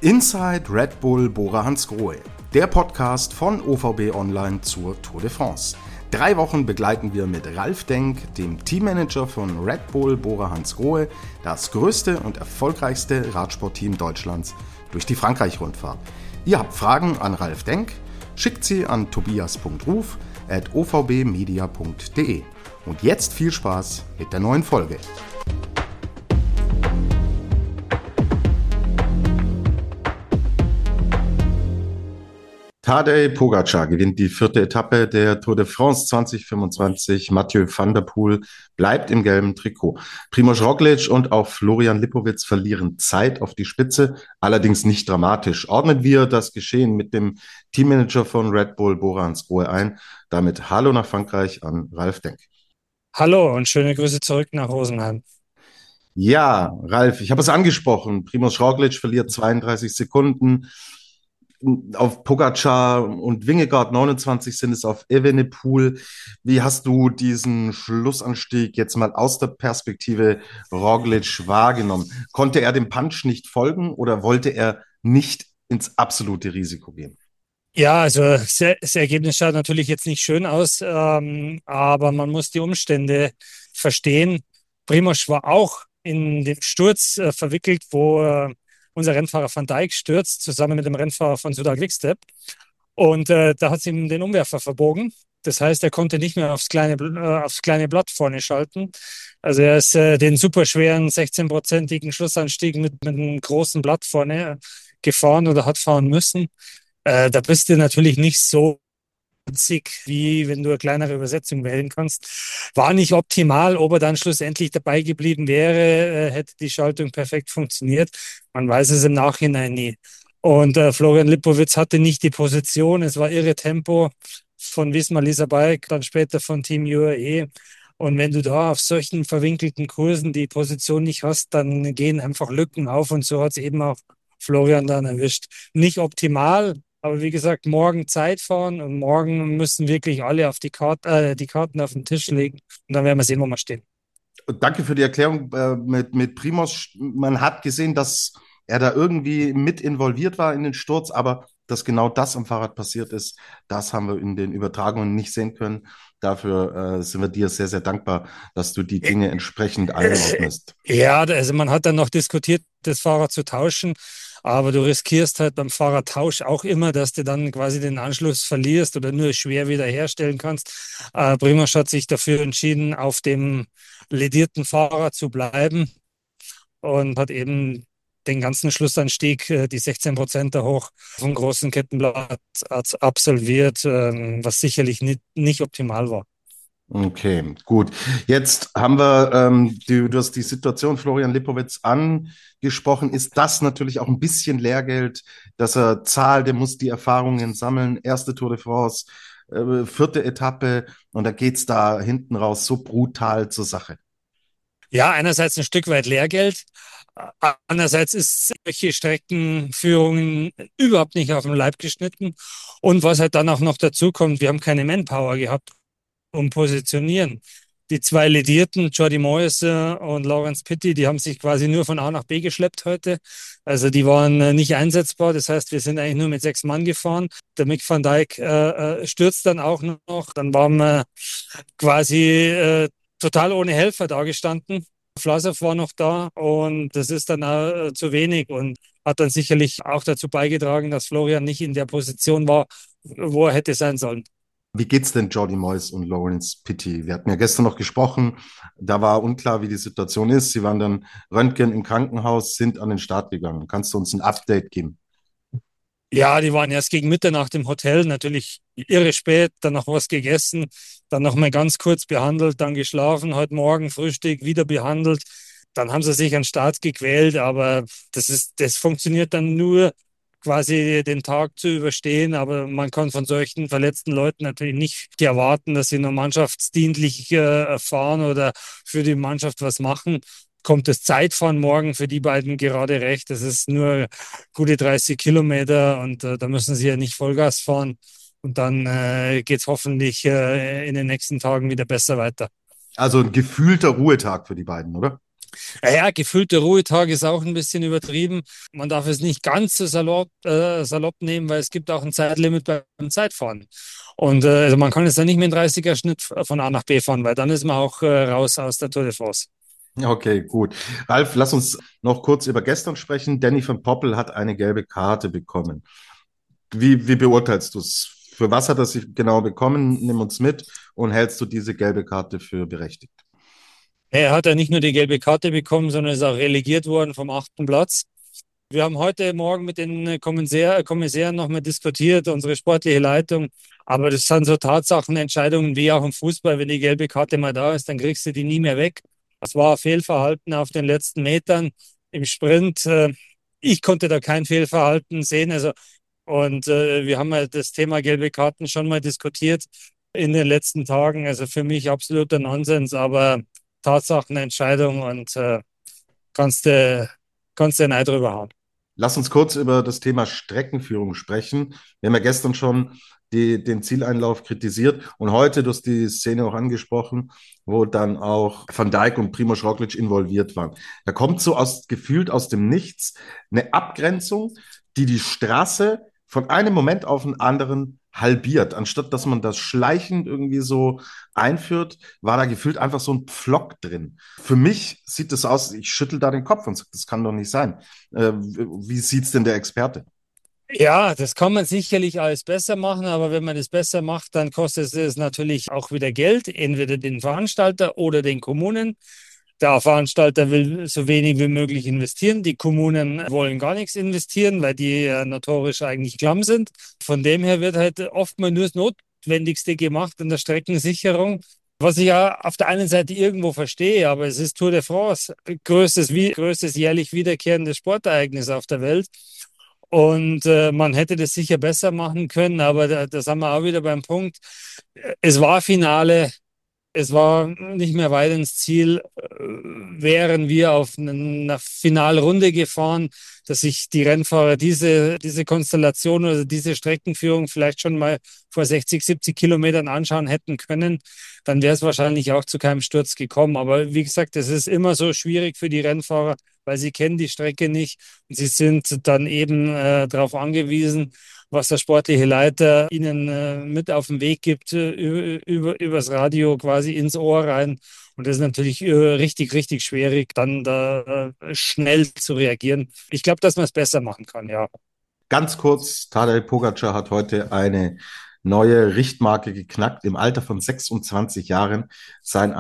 Inside Red Bull Bora Hansgrohe, der Podcast von OVB Online zur Tour de France. 3 Wochen begleiten wir mit Ralf Denk, dem Teammanager von Red Bull Bora Hansgrohe, das größte und erfolgreichste Radsportteam Deutschlands, durch die Frankreich-Rundfahrt. Ihr habt Fragen an Ralf Denk? Schickt sie an tobias.ruf@ovbmedia.de. Und jetzt viel Spaß mit der neuen Folge. Tadej Pogačar gewinnt die 4. Etappe der Tour de France 2025. Mathieu van der Poel bleibt im gelben Trikot. Primož Roglič und auch Florian Lipowitz verlieren Zeit auf die Spitze, allerdings nicht dramatisch. Ordnen wir das Geschehen mit dem Teammanager von Red Bull Bora Hansgrohe ein. Damit Hallo nach Frankreich an Ralf Denk. Hallo und schöne Grüße zurück nach Rosenheim. Ja, Ralf, ich habe es angesprochen. Primož Roglič verliert 32 Sekunden. Auf Pogačar und Vingegaard 29 sind es auf Evenepoel. Wie hast du diesen Schlussanstieg jetzt mal aus der Perspektive Roglič wahrgenommen? Konnte er dem Punch nicht folgen oder wollte er nicht ins absolute Risiko gehen? Ja, also das Ergebnis schaut natürlich jetzt nicht schön aus, aber man muss die Umstände verstehen. Primož war auch in den Sturz verwickelt, wo unser Rennfahrer Van Dijk stürzt, zusammen mit dem Rennfahrer von Soudal Quickstep. Und da hat es ihm den Umwerfer verbogen. Das heißt, er konnte nicht mehr aufs kleine Blatt vorne schalten. Also er ist den superschweren 16-prozentigen Schlussanstieg mit einem großen Blatt vorne gefahren oder hat fahren müssen. Da bist du natürlich nicht so witzig, wie wenn du eine kleinere Übersetzung wählen kannst. War nicht optimal, ob er dann schlussendlich dabei geblieben wäre, hätte die Schaltung perfekt funktioniert. Man weiß es im Nachhinein nie. Und Florian Lipowitz hatte nicht die Position, es war irre Tempo von Visma Lease Bike, dann später von Team UAE. Und wenn du da auf solchen verwinkelten Kursen die Position nicht hast, dann gehen einfach Lücken auf und so hat es eben auch Florian dann erwischt. Nicht optimal, aber wie gesagt, morgen Zeit fahren und morgen müssen wirklich alle auf die Karten auf den Tisch legen und dann werden wir sehen, wo wir stehen. Danke für die Erklärung mit Primož. Man hat gesehen, dass er da irgendwie mit involviert war in den Sturz, aber dass genau das am Fahrrad passiert ist, das haben wir in den Übertragungen nicht sehen können. Dafür sind wir dir sehr, sehr dankbar, dass du die Dinge entsprechend einordnest. Ja, also man hat dann noch diskutiert, das Fahrrad zu tauschen, aber du riskierst halt beim Fahrradtausch auch immer, dass du dann quasi den Anschluss verlierst oder nur schwer wiederherstellen kannst. Primož hat sich dafür entschieden, auf dem ledierten Fahrrad zu bleiben und hat eben den ganzen Schlussanstieg, die 16% da hoch vom großen Kettenblatt absolviert, was sicherlich nicht optimal war. Okay, gut. Jetzt haben wir, du hast die Situation Florian Lipowitz angesprochen. Ist das natürlich auch ein bisschen Lehrgeld, dass er zahlt, der muss die Erfahrungen sammeln. Erste Tour de France, 4. Etappe und da geht's da hinten raus so brutal zur Sache. Ja, einerseits ein Stück weit Lehrgeld. Andererseits ist solche Streckenführungen überhaupt nicht auf den Leib geschnitten. Und was halt dann auch noch dazu kommt, wir haben keine Manpower gehabt, um positionieren. Die 2 Ledierten, Jordi Meuse und Laurens Pitty, die haben sich quasi nur von A nach B geschleppt heute. Also die waren nicht einsetzbar. Das heißt, wir sind eigentlich nur mit 6 Mann gefahren. Der Mick van Dijk stürzt dann auch noch. Dann waren wir quasi total ohne Helfer dagestanden. Vlasov war noch da und das ist dann zu wenig und hat dann sicherlich auch dazu beigetragen, dass Florian nicht in der Position war, wo er hätte sein sollen. Wie geht's denn Jordi Meuse und Laurens Pitty? Wir hatten ja gestern noch gesprochen, da war unklar, wie die Situation ist. Sie waren dann Röntgen im Krankenhaus, sind an den Start gegangen. Kannst du uns ein Update geben? Ja, die waren erst gegen Mitternacht im Hotel, natürlich irre spät, dann noch was gegessen, dann noch mal ganz kurz behandelt, dann geschlafen, heute Morgen Frühstück wieder behandelt. Dann haben sie sich an den Start gequält, aber das funktioniert dann nur quasi den Tag zu überstehen, aber man kann von solchen verletzten Leuten natürlich nicht erwarten, dass sie nur mannschaftsdienlich fahren oder für die Mannschaft was machen. Kommt das Zeitfahren morgen für die beiden gerade recht. Das ist nur gute 30 Kilometer und da müssen sie ja nicht Vollgas fahren. Und dann geht es hoffentlich in den nächsten Tagen wieder besser weiter. Also ein gefühlter Ruhetag für die beiden, oder? Ja, gefüllte Ruhetag ist auch ein bisschen übertrieben. Man darf es nicht ganz so salopp nehmen, weil es gibt auch ein Zeitlimit beim Zeitfahren. Und also man kann jetzt dann nicht mit einem 30er Schnitt von A nach B fahren, weil dann ist man auch raus aus der Tour de France. Okay, gut. Ralf, lass uns noch kurz über gestern sprechen. Danny van Poppel hat eine gelbe Karte bekommen. Wie beurteilst du es? Für was hat er sich genau bekommen? Nimm uns mit und hältst du diese gelbe Karte für berechtigt? Er hat ja nicht nur die gelbe Karte bekommen, sondern ist auch relegiert worden vom 8. Platz. Wir haben heute Morgen mit den Kommissären nochmal diskutiert, unsere sportliche Leitung. Aber das sind so Tatsachenentscheidungen wie auch im Fußball. Wenn die gelbe Karte mal da ist, dann kriegst du die nie mehr weg. Das war ein Fehlverhalten auf den letzten Metern im Sprint. Ich konnte da kein Fehlverhalten sehen. Und wir haben ja das Thema gelbe Karten schon mal diskutiert in den letzten Tagen. Also für mich absoluter Nonsens, aber Tatsachenentscheidung und kannst du kannst du nicht drüber haben. Lass uns kurz über das Thema Streckenführung sprechen. Wir haben ja gestern schon den Zieleinlauf kritisiert und heute, du hast die Szene auch angesprochen, wo dann auch Van Dijk und Primož Roglič involviert waren. Da kommt so gefühlt aus dem Nichts eine Abgrenzung, die die Straße von einem Moment auf den anderen halbiert. Anstatt dass man das schleichend irgendwie so einführt, war da gefühlt einfach so ein Pflock drin. Für mich sieht das aus, ich schüttel da den Kopf und sage, das kann doch nicht sein. Wie sieht's denn der Experte? Ja, das kann man sicherlich alles besser machen, aber wenn man das besser macht, dann kostet es natürlich auch wieder Geld, entweder den Veranstalter oder den Kommunen. Der Veranstalter will so wenig wie möglich investieren. Die Kommunen wollen gar nichts investieren, weil die notorisch eigentlich klamm sind. Von dem her wird halt oftmals nur das Notwendigste gemacht in der Streckensicherung. Was ich ja auf der einen Seite irgendwo verstehe, aber es ist Tour de France, größtes jährlich wiederkehrendes Sportereignis auf der Welt. Und man hätte das sicher besser machen können, aber da sind wir auch wieder beim Punkt. Es war Finale, es war nicht mehr weit ins Ziel. Wären wir auf eine Finalrunde gefahren, dass sich die Rennfahrer diese Konstellation oder diese Streckenführung vielleicht schon mal vor 60, 70 Kilometern anschauen hätten können, dann wäre es wahrscheinlich auch zu keinem Sturz gekommen. Aber wie gesagt, es ist immer so schwierig für die Rennfahrer, weil sie kennen die Strecke nicht und sie sind dann eben darauf angewiesen, was der sportliche Leiter ihnen mit auf den Weg gibt, übers Radio quasi ins Ohr rein. Und das ist natürlich richtig, richtig schwierig, dann da schnell zu reagieren. Ich glaube, dass man es besser machen kann, ja. Ganz kurz, Tadej Pogacar hat heute eine neue Richtmarke geknackt. Im Alter von 26 Jahren sein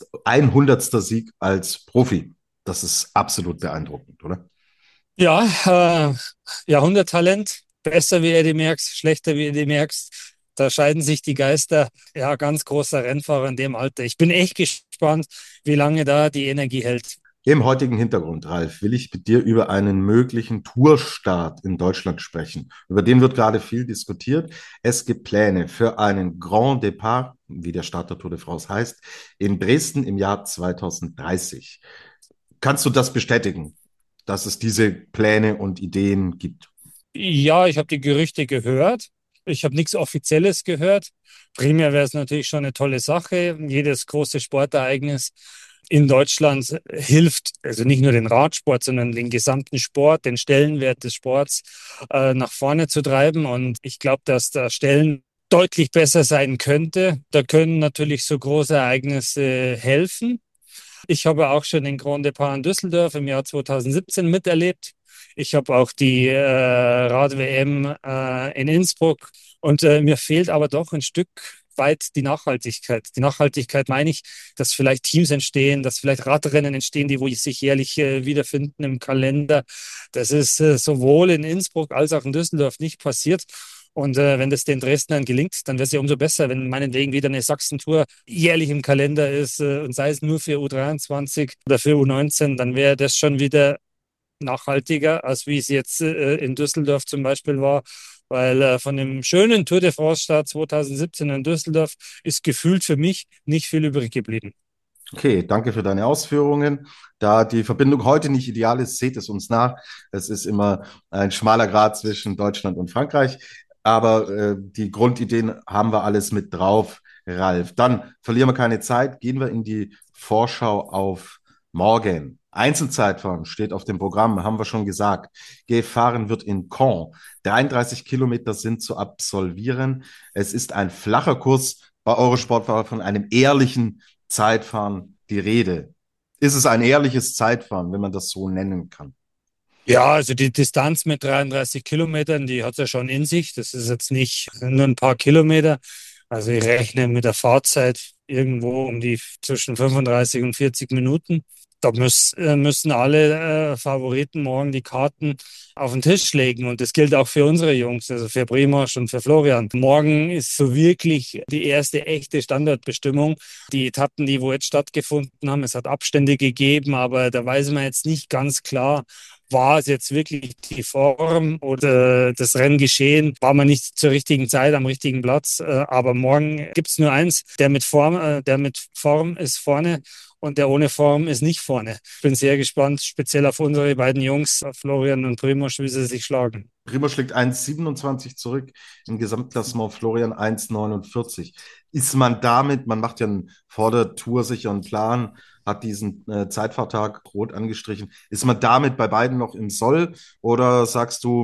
100. Sieg als Profi. Das ist absolut beeindruckend, oder? Ja, Jahrhunderttalent, besser wie Eddie Merckx, schlechter wie Eddie Merckx. Da scheiden sich die Geister. Ja, ganz großer Rennfahrer in dem Alter. Ich bin echt gespannt, wie lange da die Energie hält. Im heutigen Hintergrund, Ralf, will ich mit dir über einen möglichen Tourstart in Deutschland sprechen. Über den wird gerade viel diskutiert. Es gibt Pläne für einen Grand Départ, wie der Start der Tour de France heißt, in Dresden im Jahr 2030. Kannst du das bestätigen, dass es diese Pläne und Ideen gibt? Ja, ich habe die Gerüchte gehört. Ich habe nichts Offizielles gehört. Primär wäre es natürlich schon eine tolle Sache. Jedes große Sportereignis in Deutschland hilft, also nicht nur den Radsport, sondern den gesamten Sport, den Stellenwert des Sports nach vorne zu treiben. Und ich glaube, dass da Stellen deutlich besser sein könnte. Da können natürlich so große Ereignisse helfen. Ich habe auch schon den Grand Départ in Düsseldorf im Jahr 2017 miterlebt. Ich habe auch die Rad-WM in Innsbruck und mir fehlt aber doch ein Stück weit die Nachhaltigkeit. Die Nachhaltigkeit meine ich, dass vielleicht Teams entstehen, dass vielleicht Radrennen entstehen, die wo sich jährlich wiederfinden im Kalender. Das ist sowohl in Innsbruck als auch in Düsseldorf nicht passiert. Und wenn das den Dresdnern gelingt, dann wäre es ja umso besser, wenn meinetwegen wieder eine Sachsen-Tour jährlich im Kalender ist und sei es nur für U23 oder für U19, dann wäre das schon wieder nachhaltiger, als wie es jetzt in Düsseldorf zum Beispiel war. Weil von dem schönen Tour de France-Start 2017 in Düsseldorf ist gefühlt für mich nicht viel übrig geblieben. Okay, danke für deine Ausführungen. Da die Verbindung heute nicht ideal ist, seht es uns nach. Es ist immer ein schmaler Grat zwischen Deutschland und Frankreich. Aber die Grundideen haben wir alles mit drauf, Ralf. Dann verlieren wir keine Zeit, gehen wir in die Vorschau auf Morgen. Einzelzeitfahren steht auf dem Programm, haben wir schon gesagt. Gefahren wird in Caen. 33 Kilometer sind zu absolvieren. Es ist ein flacher Kurs. Bei Eurosport war von einem ehrlichen Zeitfahren die Rede. Ist es ein ehrliches Zeitfahren, wenn man das so nennen kann? Ja, also die Distanz mit 33 Kilometern, die hat es ja schon in sich. Das ist jetzt nicht nur ein paar Kilometer. Also ich rechne mit der Fahrzeit irgendwo um die zwischen 35 und 40 Minuten. Da müssen alle Favoriten morgen die Karten auf den Tisch legen. Und das gilt auch für unsere Jungs, also für Primož und für Florian. Morgen ist so wirklich die erste echte Standardbestimmung. Die Etappen, die wo jetzt stattgefunden haben, es hat Abstände gegeben, aber da weiß man jetzt nicht ganz klar, war es jetzt wirklich die Form oder das Renngeschehen? War man nicht zur richtigen Zeit am richtigen Platz? Aber morgen gibt es nur eins, der mit Form ist vorne und der ohne Form ist nicht vorne. Ich bin sehr gespannt, speziell auf unsere beiden Jungs, Florian und Primož, wie sie sich schlagen. Primož schlägt 1,27 zurück, im Gesamtklassement Florian 1,49. Ist man damit, man macht ja vor der Tour sicher einen Plan, hat diesen Zeitfahrtag rot angestrichen, ist man damit bei beiden noch im Soll oder sagst du,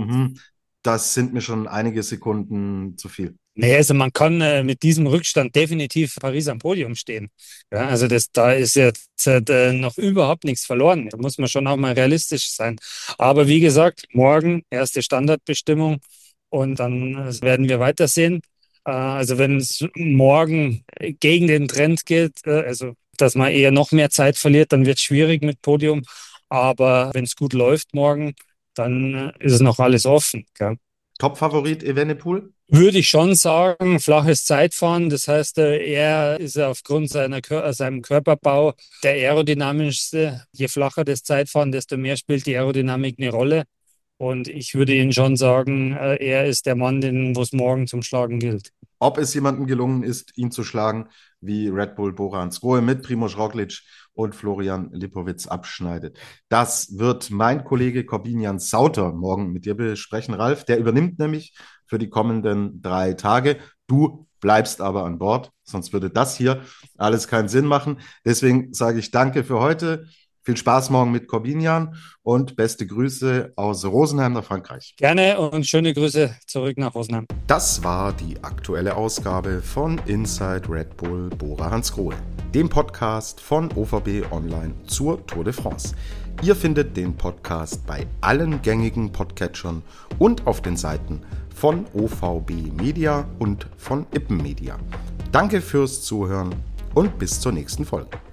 das sind mir schon einige Sekunden zu viel? Nee, also man kann mit diesem Rückstand definitiv Paris am Podium stehen. Ja, also da ist jetzt noch überhaupt nichts verloren. Da muss man schon auch mal realistisch sein. Aber wie gesagt, morgen erste Standardbestimmung und dann werden wir weitersehen. Also wenn es morgen gegen den Trend geht, also dass man eher noch mehr Zeit verliert, dann wird es schwierig mit Podium. Aber wenn es gut läuft morgen, dann ist es noch alles offen. Gell? Top-Favorit Evenepoel? Würde ich schon sagen, flaches Zeitfahren. Das heißt, er ist aufgrund seinem Körperbau der aerodynamischste. Je flacher das Zeitfahren, desto mehr spielt die Aerodynamik eine Rolle. Und ich würde Ihnen schon sagen, er ist der Mann, den wo es morgen zum Schlagen gilt. Ob es jemandem gelungen ist, ihn zu schlagen, wie Red Bull Bora Hansgrohe mit Primož Roglič und Florian Lipovic abschneidet. Das wird mein Kollege Corbinian Sauter morgen mit dir besprechen, Ralf. Der übernimmt nämlich für die kommenden 3 Tage. Du bleibst aber an Bord, sonst würde das hier alles keinen Sinn machen. Deswegen sage ich danke für heute. Viel Spaß morgen mit Corbinian und beste Grüße aus Rosenheim nach Frankreich. Gerne und schöne Grüße zurück nach Rosenheim. Das war die aktuelle Ausgabe von Inside Red Bull Bora Hansgrohe, dem Podcast von OVB Online zur Tour de France. Ihr findet den Podcast bei allen gängigen Podcatchern und auf den Seiten von OVB Media und von Ippen Media. Danke fürs Zuhören und bis zur nächsten Folge.